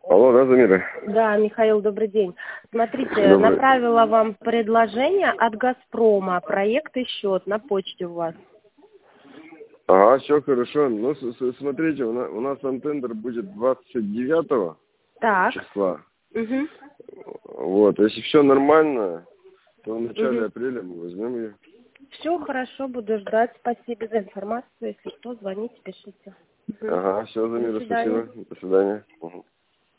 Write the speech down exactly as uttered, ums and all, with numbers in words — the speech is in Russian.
Алло, да, Замира? Да, Михаил, добрый день. Смотрите, Добрый. направила вам предложение от «Газпрома», проект и счет на почте у вас. Ага, все хорошо. Ну, с- с- смотрите, у нас, у нас там тендер будет двадцать девятого Так. числа. Угу. Вот, если все нормально, то в начале Угу. апреля мы возьмем ее. Все хорошо, буду ждать. Спасибо за информацию. Если что, звоните, пишите. Мгм. Ага, все, До Замира, свидания. спасибо. До свидания. Мгм.